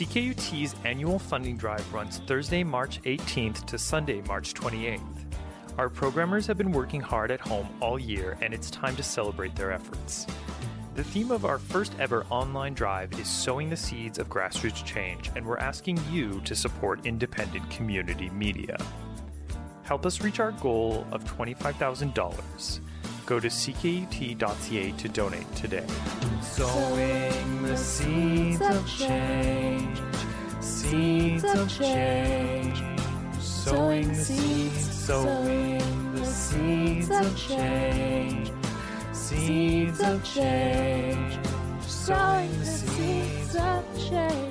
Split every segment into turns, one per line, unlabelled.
CKUT's annual funding drive runs Thursday, March 18th to Sunday, March 28th. Our programmers have been working hard at home all year, and it's time to celebrate their efforts. The theme of our first ever online drive is sowing the seeds of grassroots change, and we're asking you to support independent community media. Help us reach our goal of $25,000. Go to ckut.ca to donate today. Sowing the seeds of change, seeds of change. Sowing the seeds, sowing the seeds of change, seeds of change. Sowing the seeds of change.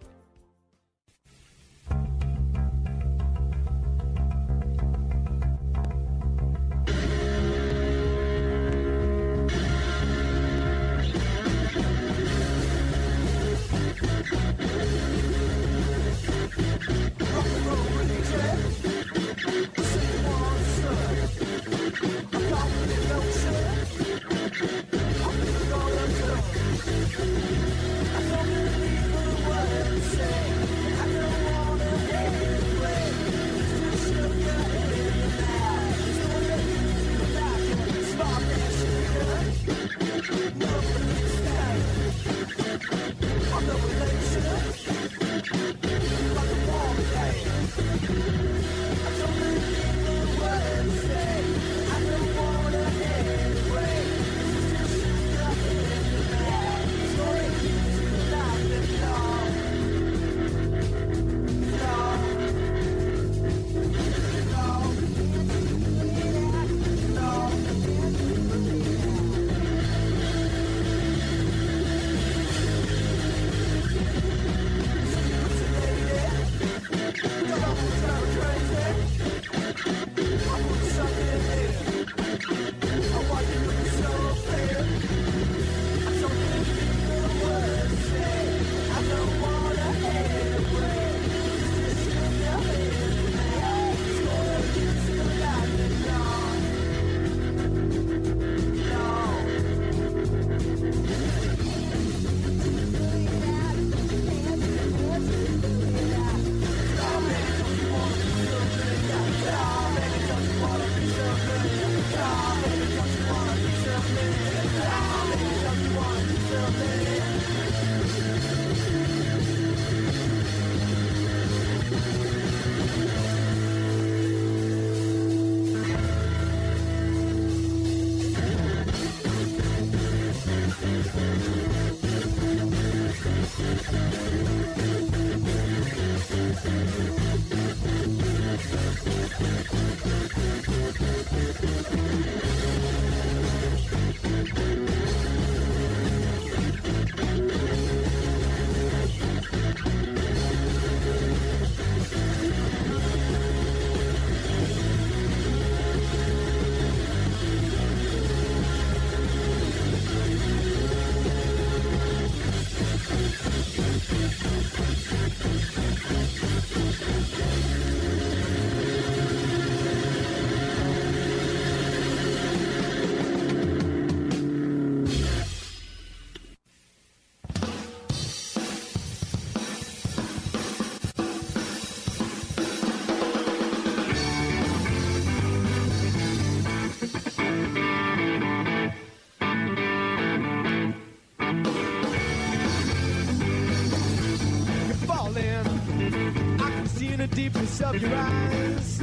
Of your eyes,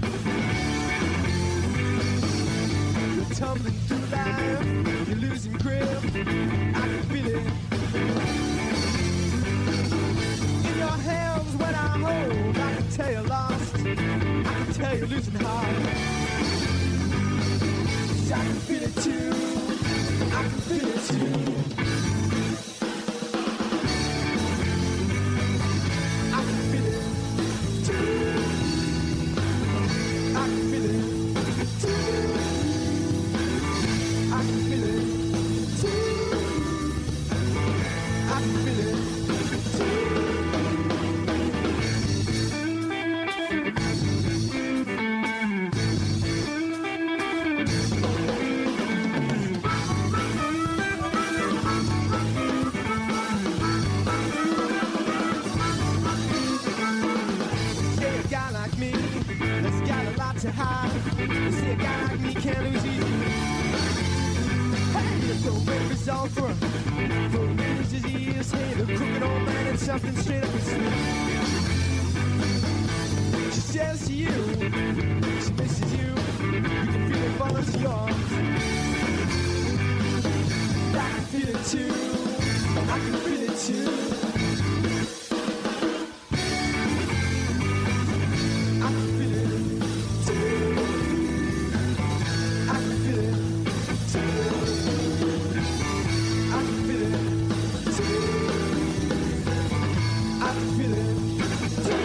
you're tumbling through life, you're losing grip, I can feel it in your hands when I hold. I can tell you're lost, I can tell you're losing heart. 'Cause I can feel it too, I can feel it too. to hide. They say a guy like me can't lose easy. Hey, the program is all for his disease. Hey, the crooked old man and something straight up his sleeve. She says to you, she misses you. You can feel it falling to your arms. I can feel it too. I can feel it too. I can feel it too. I can feel it too. I can feel it too. I can feel it too.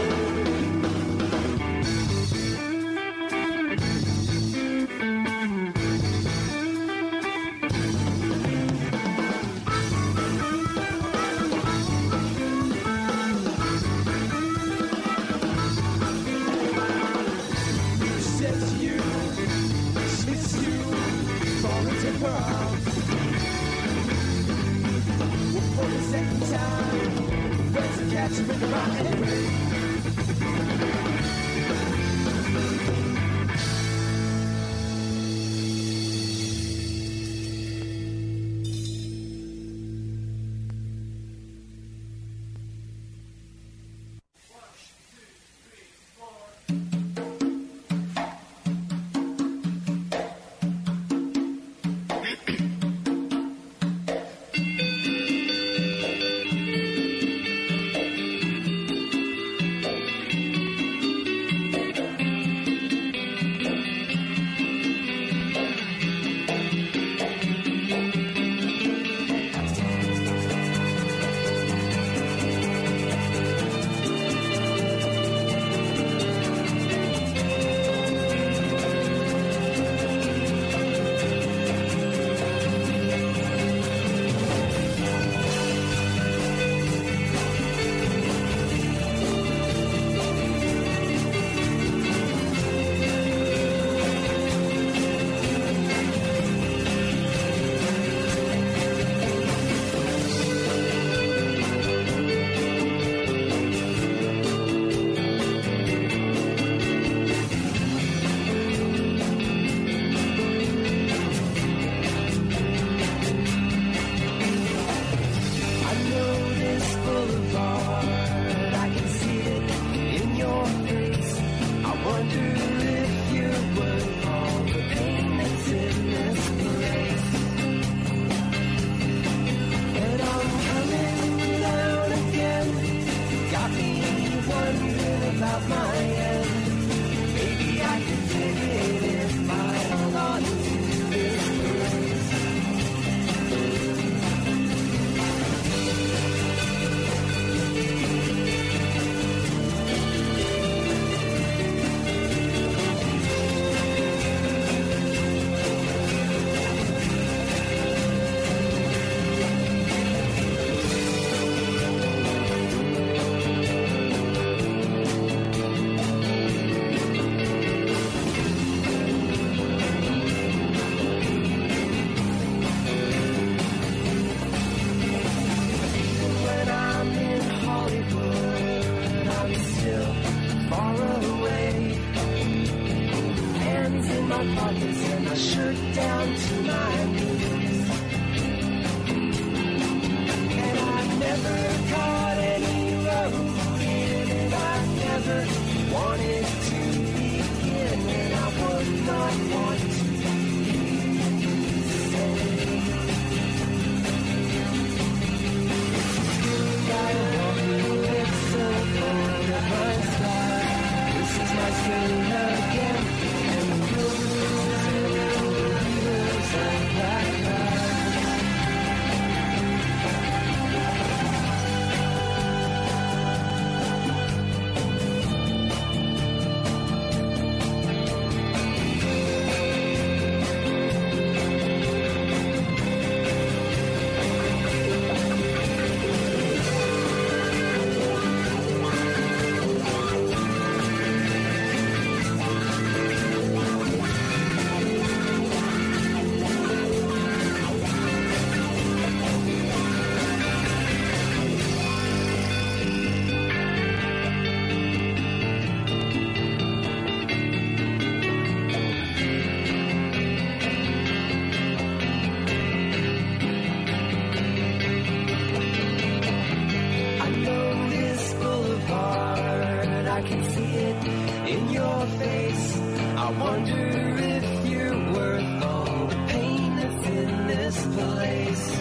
I can see it in your face. I wonder if you're worth all the pain that's in this place.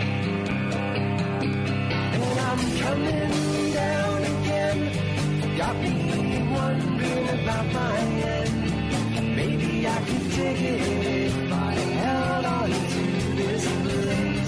And I'm coming down again. Got me wondering about my end. Maybe I could take it if I held on to this place.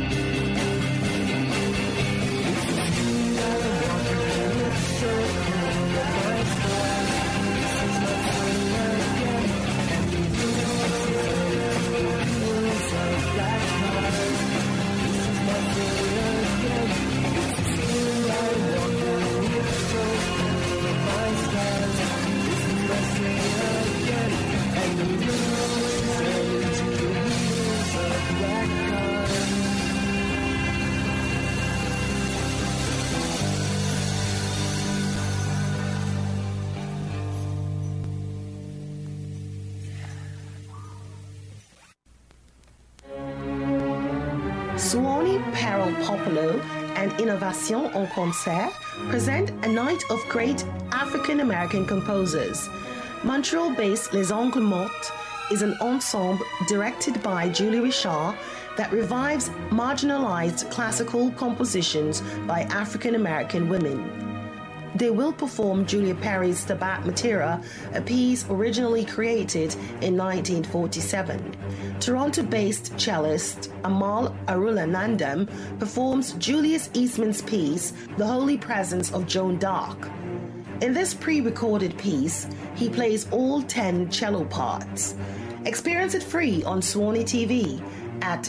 Suoni Perel Popolo and Innovation en Concert present a night of great African-American composers. Montreal-based Les Angles Mortes is an ensemble directed by Julie Richard that revives marginalized classical compositions by African-American women. They will perform Julia Perry's Stabat Mater, a piece originally created in 1947. Toronto-based cellist Amal Arulanandam performs Julius Eastman's piece, The Holy Presence of Joan d'Arc. In this pre-recorded piece, he plays all 10 cello parts. Experience it free on Suoni TV at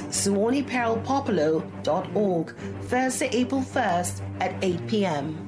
suoniperelpopolo.org, Thursday, April 1st at 8 p.m.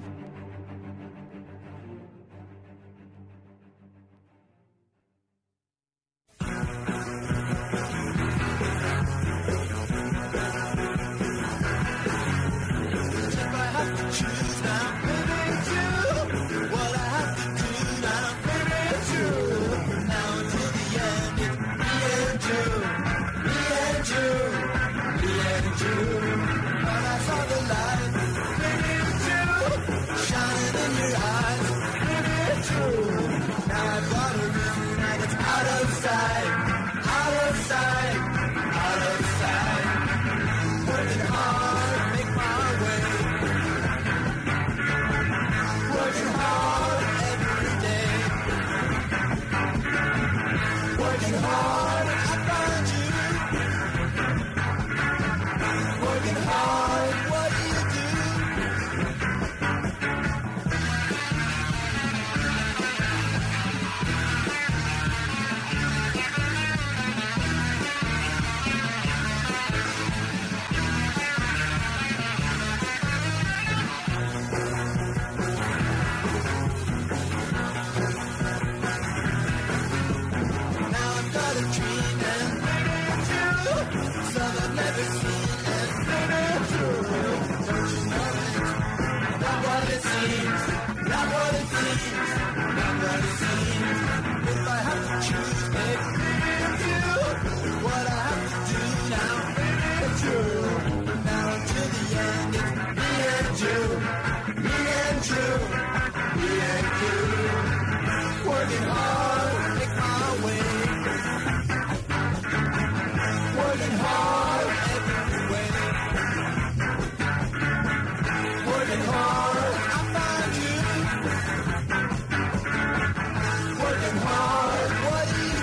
Working hard, what do you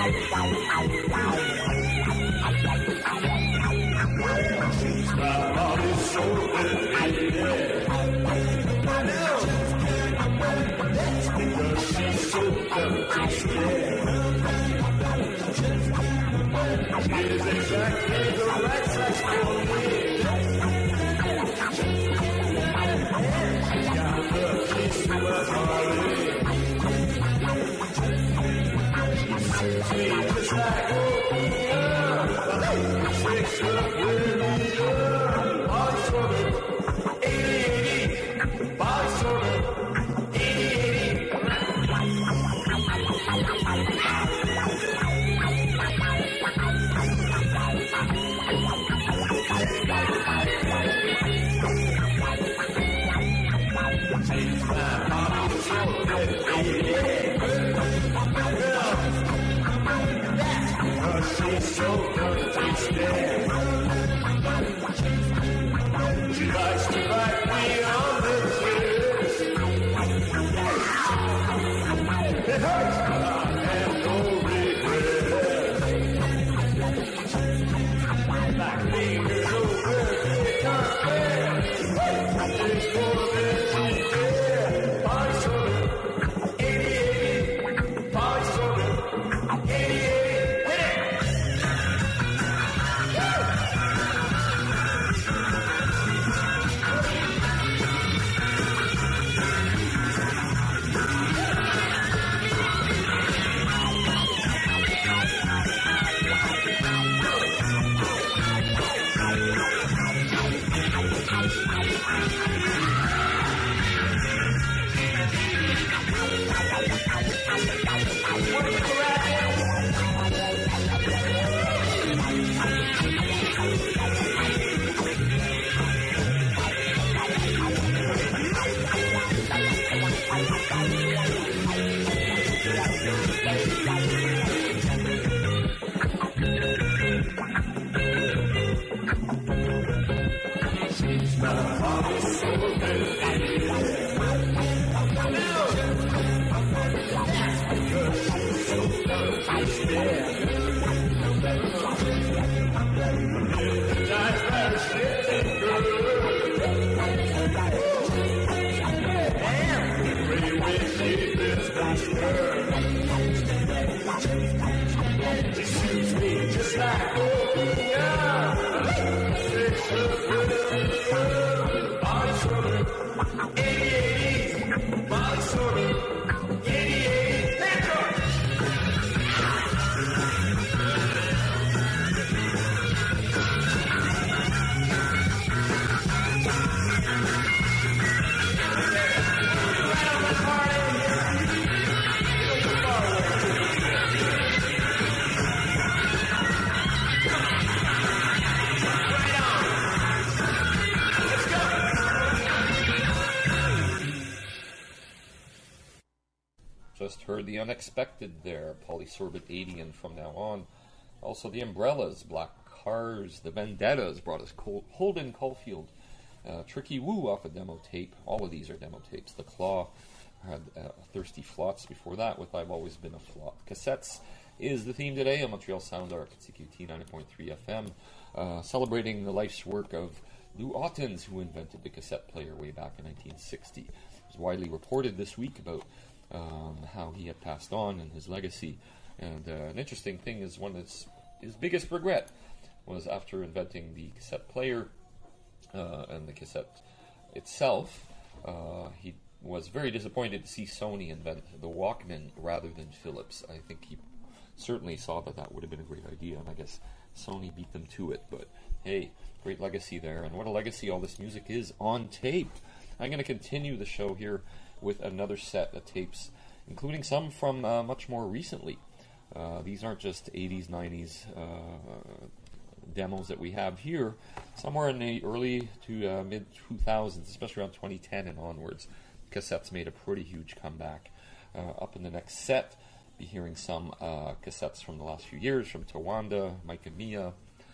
Just heard the Unexpected there, Polysorbate 80, and from now on, also the Umbrellas, Black Cars, the Vendettas brought us Holden Caulfield, Tricky Woo off a demo tape. All of these are demo tapes. The Claw had Thirsty Flots before that with I've Always Been a Flop. Cassettes is the theme today on Montreal Sound Arc at CQT 90.3 FM, celebrating the life's work of Lou Ottens, who invented the cassette player way back in 1960. It was widely reported this week about how he had passed on and his legacy. And an interesting thing is one that's his biggest regret was after inventing the cassette player and the cassette itself, he was very disappointed to see Sony invent the Walkman rather than Philips. I think he certainly saw that that would have been a great idea, and I guess Sony beat them to it. But hey, great legacy there, and what a legacy all this music is on tape. I'm going to continue the show here with another set of tapes, including some from much more recently. These aren't just 80s, 90s demos that we have here. Somewhere in the early to mid-2000s, especially around 2010 and onwards, cassettes made a pretty huge comeback. Up in the next set, be hearing some cassettes from the last few years, from Tawanda, Mike and Mia,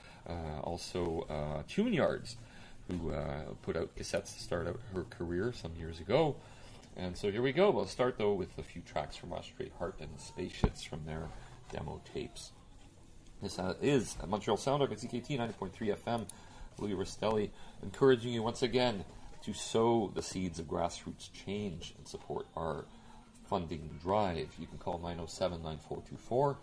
also Tune Yards, who put out cassettes to start out her career some years ago. And so here we go. We'll start, though, with a few tracks from Straight Heart and the Spaceships from their demo tapes. This is Montreal Sound Arc at CKT 90.3 FM. Louis Rastelli encouraging you once again to sow the seeds of grassroots change and support our funding drive. You can call 907-9424,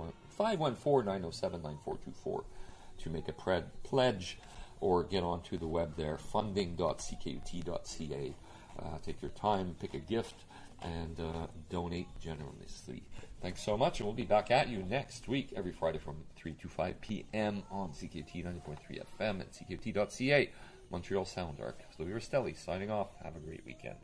514-907-9424 to make a pledge, or get onto the web there, funding.ckut.ca. Take your time, pick a gift, and donate generously. Thanks so much, and we'll be back at you next week, every Friday from 3 to 5 p.m. on CKT 90.3 FM and ckut.ca. Montreal Sound Arc. Louis Rastelli signing off. Have a great weekend.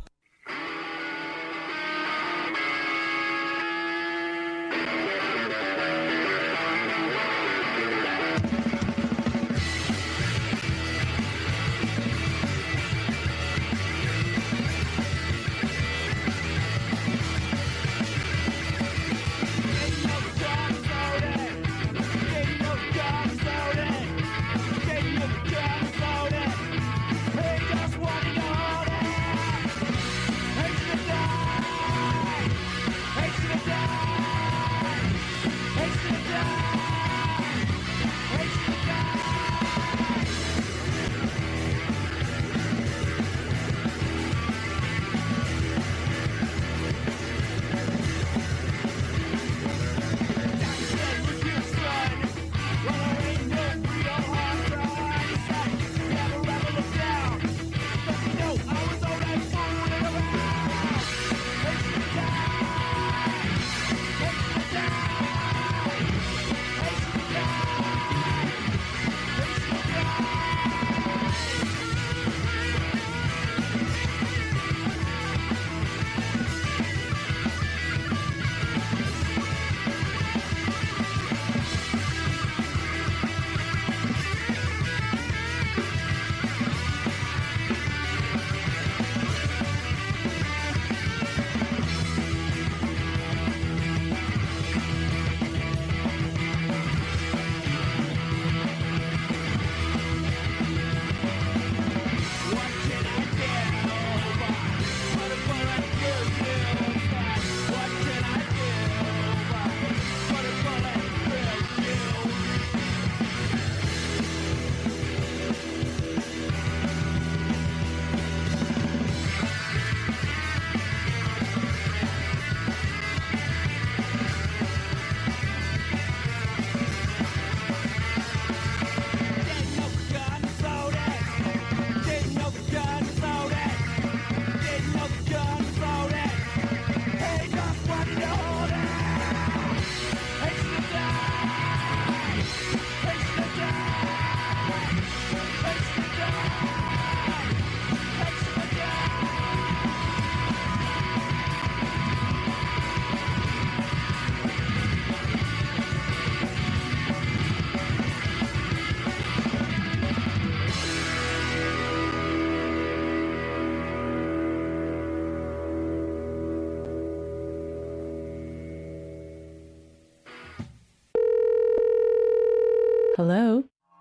Hello?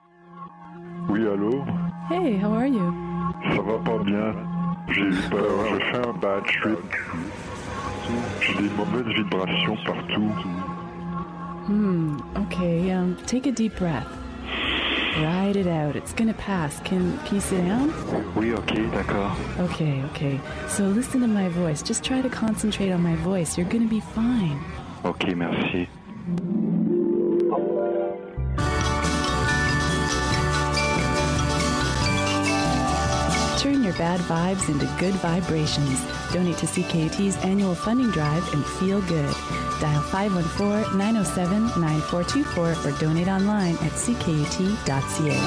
Oui, allô?
Hey, how are you?
Ça va pas bien. J'ai eu peur, je fais un bad trip. J'ai des mauvaises vibrations partout.
Okay, take a deep breath. Ride it out. It's gonna pass. Can you sit down?
Oui, ok, d'accord.
Okay. So listen to my voice. Just try to concentrate on my voice. You're gonna be fine.
Ok, merci.
Turn your bad vibes into good vibrations. Donate to CKUT's annual funding drive and feel good. Dial 514-907-9424 or donate online at ckut.ca.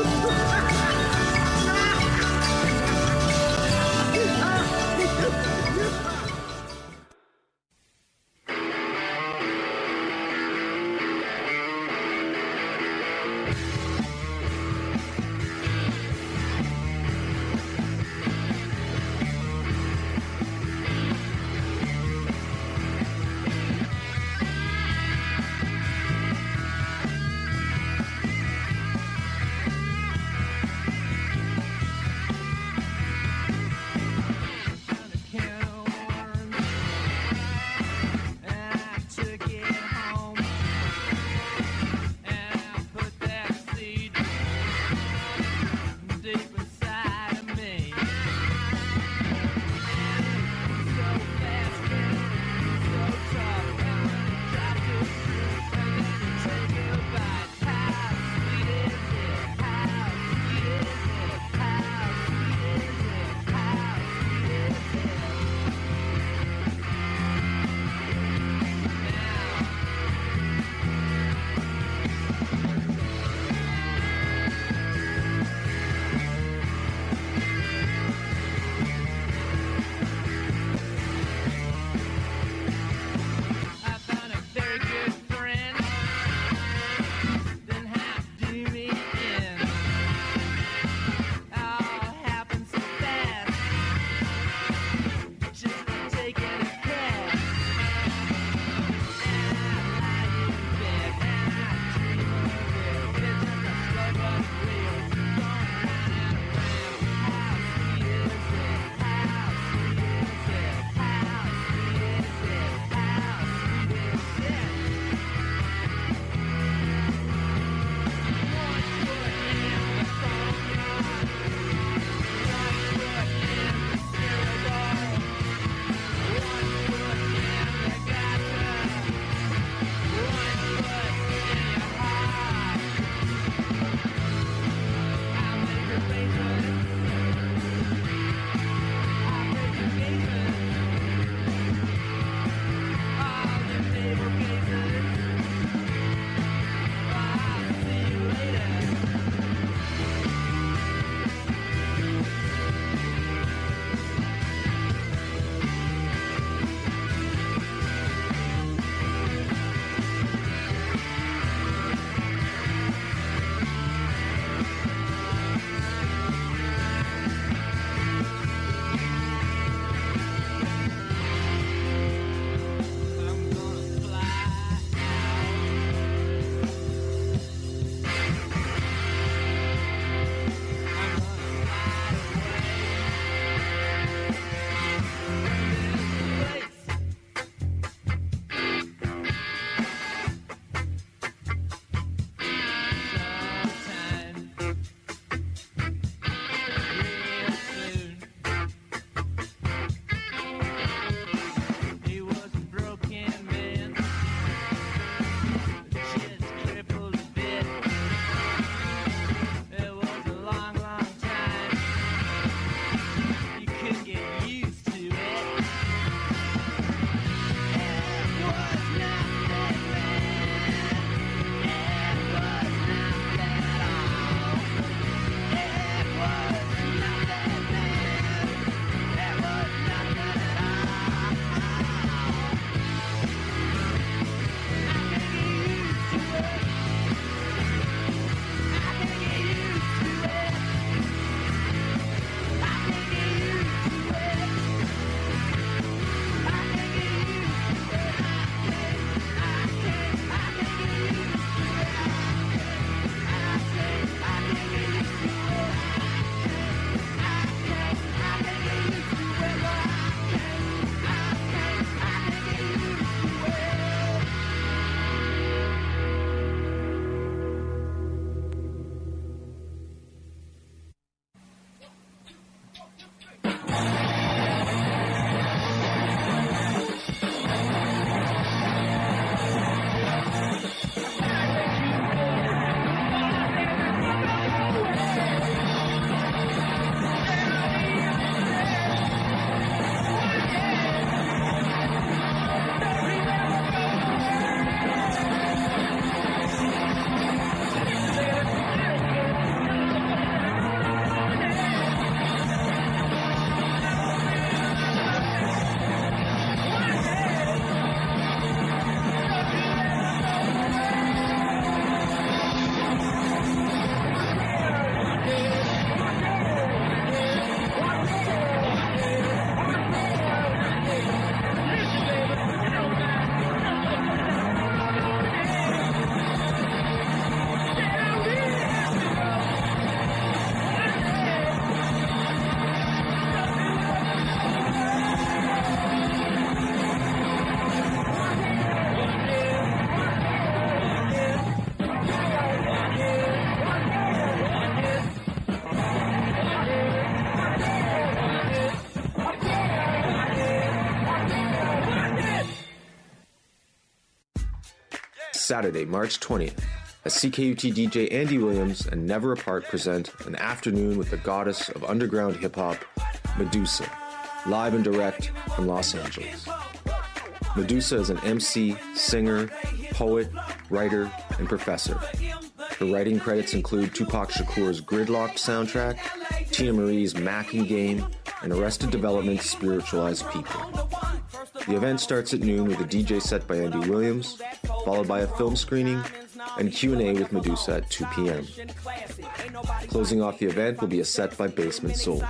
Saturday, March 20th, as CKUT DJ Andy Williams and Never Apart present an afternoon with the goddess of underground hip-hop, Medusa, live and direct from Los Angeles. Medusa is an MC, singer, poet, writer, and professor. Her writing credits include Tupac Shakur's Gridlocked soundtrack, Tina Marie's Macking Game, and Arrested Development's Spiritualized People. The event starts at noon with a DJ set by Andy Williams, followed by a film screening and Q&A with Medusa at 2 p.m. Closing off the event will be a set by Basement Soul.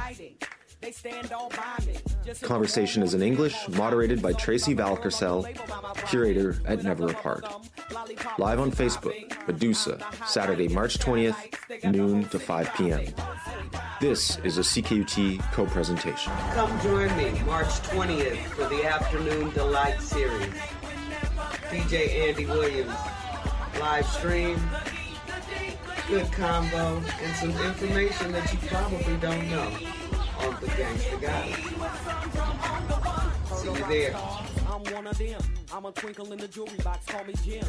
Conversation is in English, moderated by Tracy Valkersel, curator at Never Apart. Live on Facebook, Medusa, Saturday, March 20th, noon to 5 p.m. This is a CKUT co-presentation.
Come join me March 20th for the Afternoon Delight series. DJ Andy Williams, live stream, good combo, and some information that you probably don't know on the Gangsta Goddess. See you there.
I'm one of them. I'm a twinkle in the jewelry box. Call me Jim.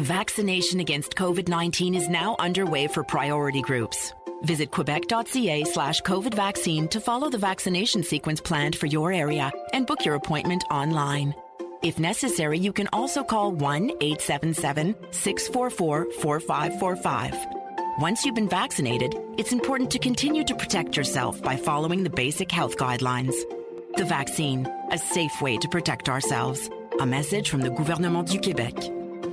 Vaccination against COVID-19 is now underway for priority groups. Visit quebec.ca/COVID vaccine to follow the vaccination sequence planned for your area and book your appointment online. If necessary, you can also call 1-877-644-4545. Once you've been vaccinated, it's important to continue to protect yourself by following the basic health guidelines. The vaccine, a safe way to protect ourselves. A message from the Gouvernement du Québec.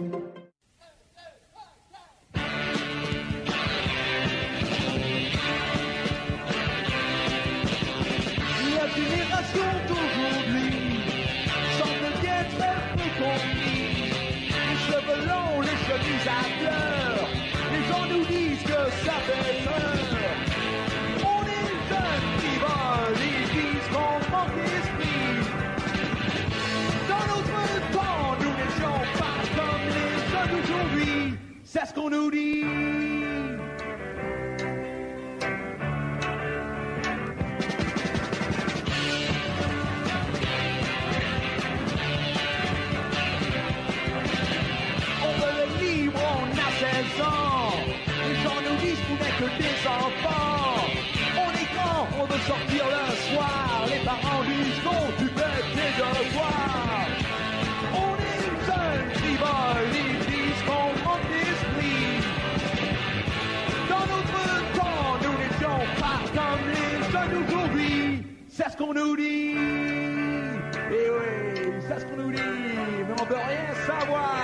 La génération d'aujourd'hui semble bien très peu comprise. Les cheveux longs, les chemises à fleurs, les gens nous disent que ça fait peur. On est jeunes qui volent, ils disent qu'on manque d'esprit. Dans notre temps, nous n'étions pas comme les jeunes d'aujourd'hui. C'est ce qu'on nous dit. Les gens nous disent qu'on n'est que des enfants. On est grand, on veut sortir le soir. Les parents disent non, tu fais tes devoirs. On est jeunes qui volent, ils disent qu'on manque d'esprit. Dans notre temps, nous n'étions pas comme les jeunes d'aujourd'hui. C'est ce qu'on nous dit. Et oui, c'est ce qu'on nous dit, mais on veut rien savoir.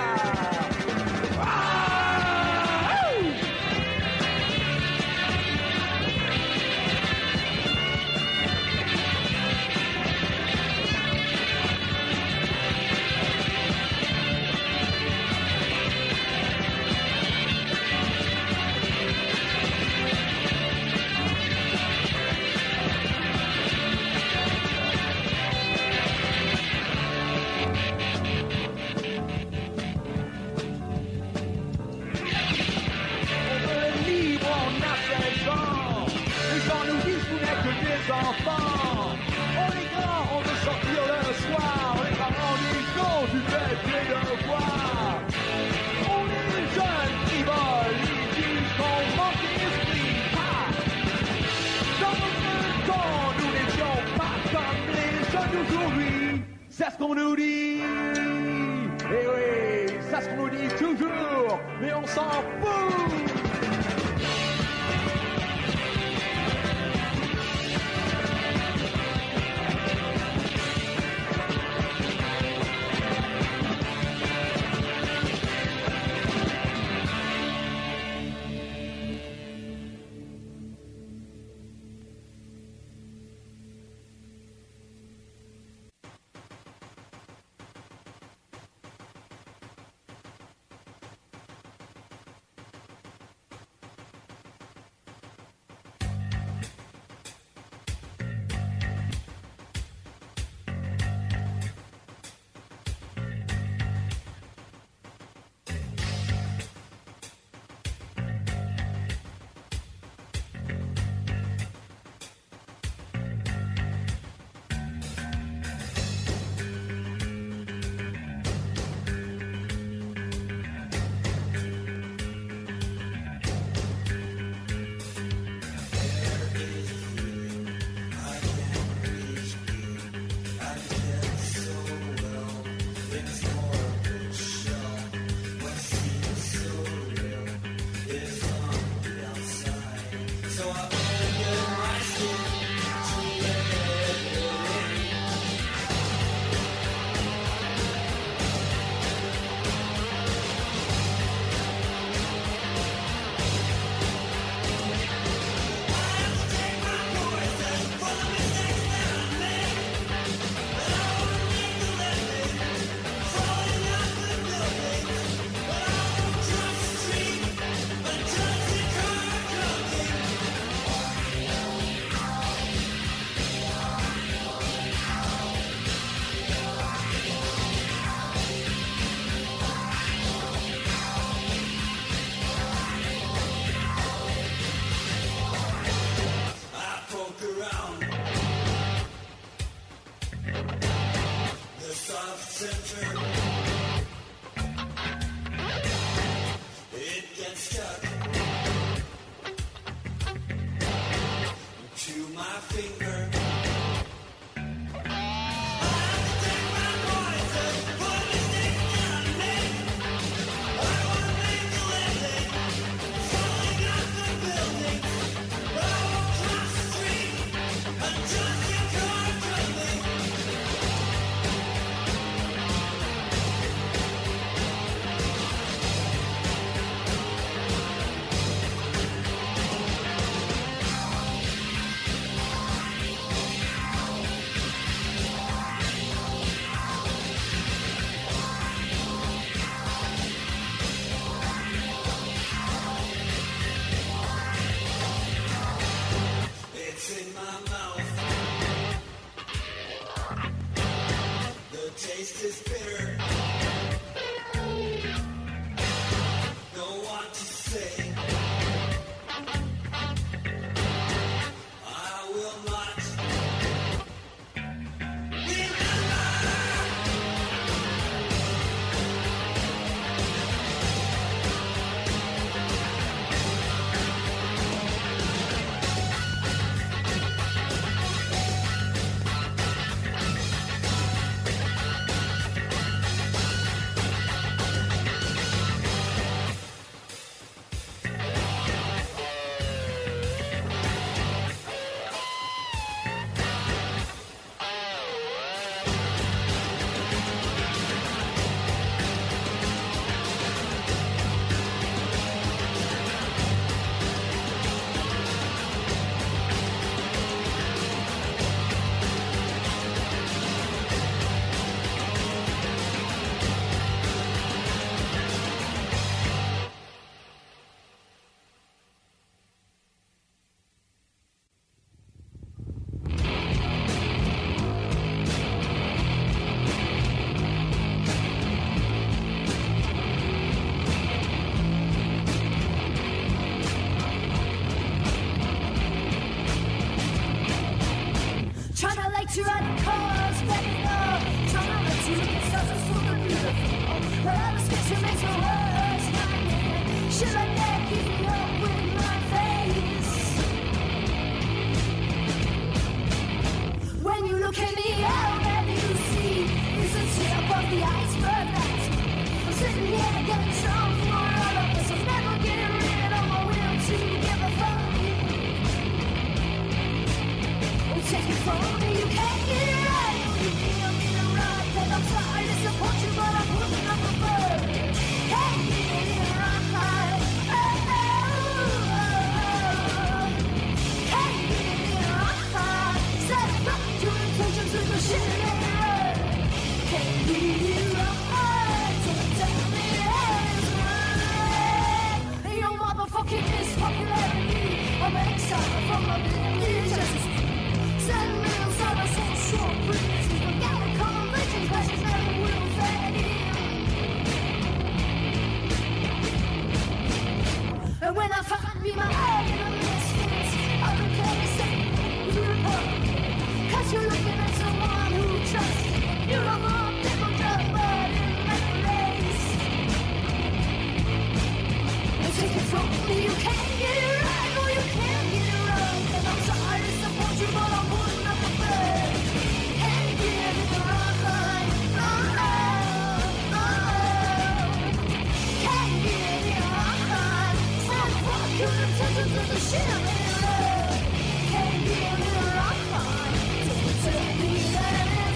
Enfants, on est grand, on veut sortir le soir. Les parents disent non, tu fais tes devoirs. On est des jeunes qui volent, ils disent qu'on manque d'esprit. Dans notre temps, nous n'étions pas comme les jeunes d'aujourd'hui. C'est ce qu'on nous dit. Et oui, c'est ce qu'on nous dit toujours, mais on s'en fout.
to ride the cars, backing up, trying to let you get stuff is super beautiful. But all the picture makes my words nightmare. Shit like that keeps me up with my face. When you look at me, all that you see is the tip of the iceberg. That's me. I'm sitting here getting strong for all of us. I'll never get rid of my will to give a fuck. Take it from me, you can't get it right. You feel me to ride, cause I'm sorry to support you, but I'm putting up a bird. Can't get it right. Can't get it right. Set fuck to intentions with the shit in it. Can't get it right. So tell me that it's right. Your motherfucking mispopularity. I'm excited from my village. Send me inside a so short breeze. We forgot the conversation, questions never will fade in. And when I find me my eye in a misfits, I don't care to say you're Republican. Cause you're looking at someone who trusts you. You don't want people just burning like a race. And take it from me, you can't get it right. No, you can't get it right. And I'm sorry to support you, but I'm putting up a bird. Can't get it right. Can't get it right. Stand fuck your intentions with the shit I'm in love. Can't get it right. So tell me that it's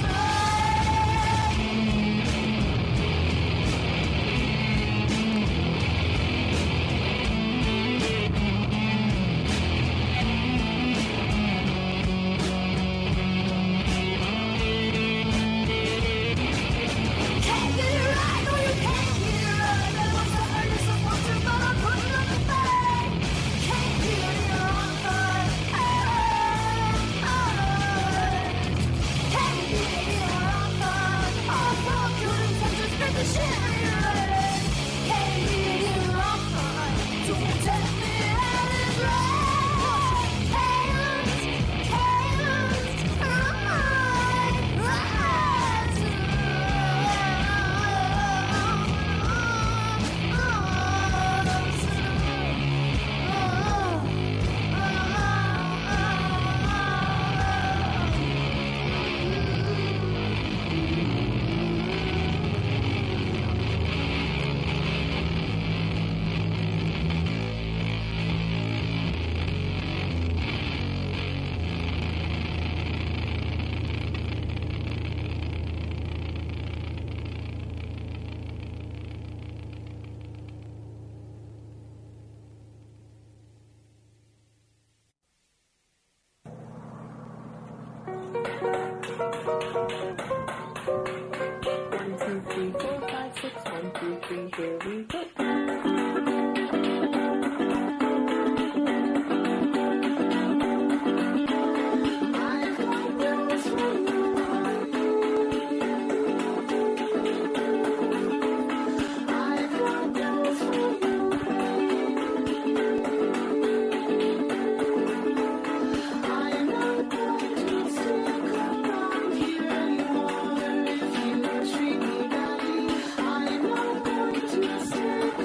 Treat me badly. I'm not going to stay.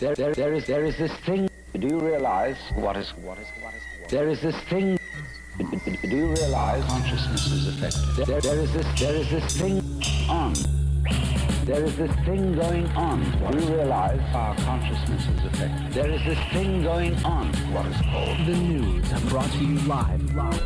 There is this thing. Do you realize what is? There is this thing. Do you realize consciousness is affected? There is this thing on. There is this thing going on. Do you realize our consciousness is affected? There is this thing going on. What is called
the news, brought to you live.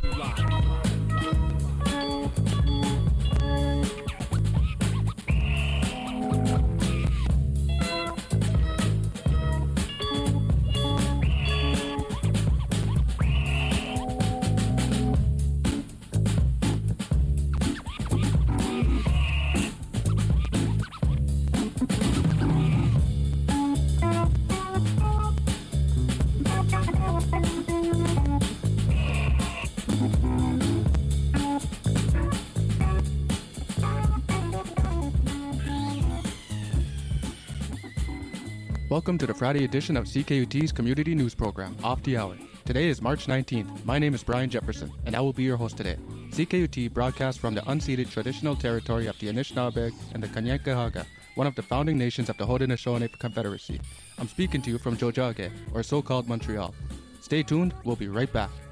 Welcome to the Friday edition of CKUT's community news program, Off the Hour. Today is March 19th. My name is Brian Jefferson, and I will be your host today. CKUT broadcasts from the unceded traditional territory of the Anishinaabe and the Kanien'kehá:ka, one of the founding nations of the Haudenosaunee Confederacy. I'm speaking to you from Tiohtià:ke, or so-called Montreal. Stay tuned, we'll be right back.